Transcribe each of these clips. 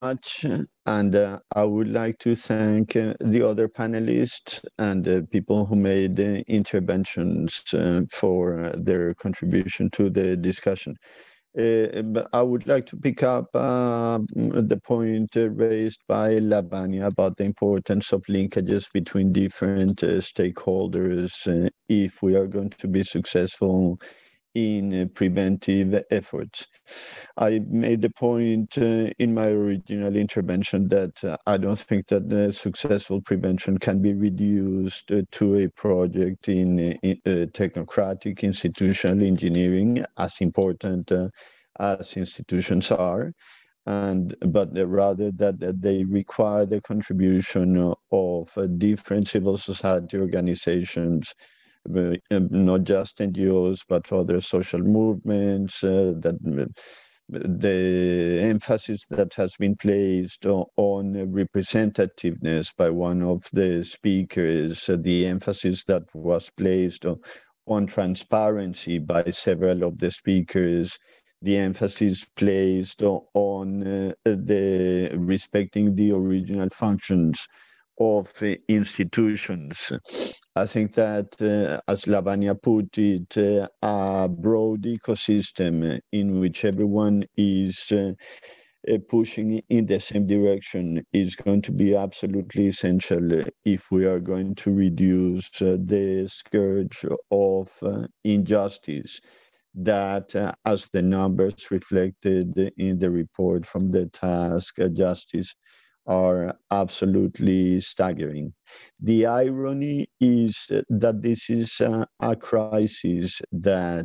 much. And I would like to thank the other panelists and the people who made interventions for their contribution to the discussion. But I would like to pick up the point raised by Lavanya about the importance of linkages between different stakeholders if we are going to be successful in preventive efforts. I made the point in my original intervention that I don't think that the successful prevention can be reduced to a project in technocratic institutional engineering, as important as institutions are, and but rather that they require the contribution of different civil society organizations, not just NGOs, but other social movements, that the emphasis that has been placed on representativeness by one of the speakers, the emphasis that was placed on transparency by several of the speakers, the emphasis placed on the respecting the original functions of institutions. I think that, as Lavanya put it, a broad ecosystem in which everyone is pushing in the same direction is going to be absolutely essential if we are going to reduce the scourge of injustice that, as the numbers reflected in the report from the task justice, are absolutely staggering. The irony is that this is a crisis that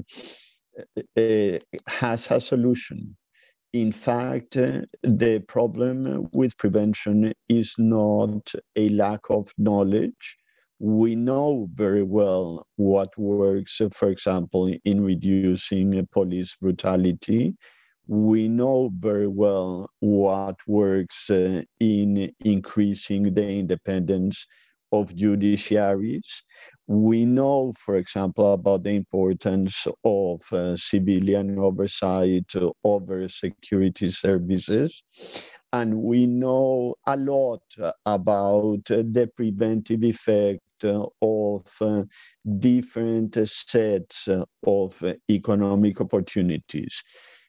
has a solution. In fact, the problem with prevention is not a lack of knowledge. We know very well what works, for example, in reducing police brutality. We know very well what works in increasing the independence of judiciaries. We know, for example, about the importance of civilian oversight over security services. And we know a lot about the preventive effect of different sets of economic opportunities,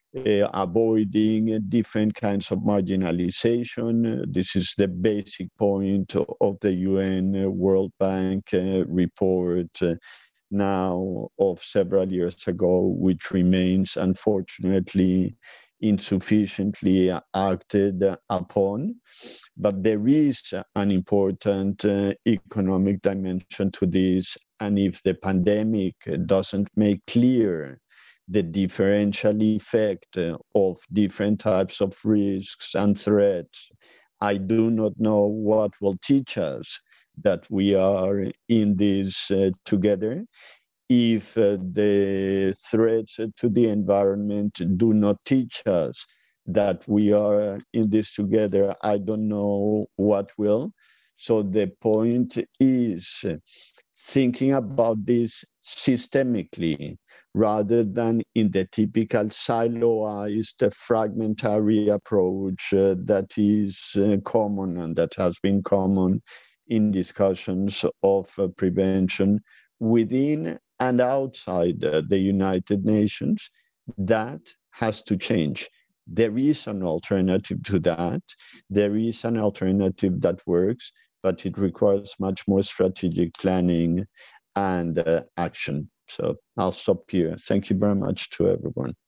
avoiding different kinds of marginalization. This is the basic point of the UN World Bank report now of several years ago, which remains unfortunately insufficiently acted upon. But there is an important economic dimension to this. And if the pandemic doesn't make clear the differential effect of different types of risks and threats, I do not know what will teach us that we are in this together. If the threats to the environment do not teach us that we are in this together, I don't know what will. So the point is thinking about this systemically rather than in the typical siloized, fragmentary approach that is common and that has been common in discussions of prevention within and outside the United Nations. That has to change. There is an alternative to that. There is an alternative that works, but it requires much more strategic planning and action. So I'll stop here. Thank you very much to everyone.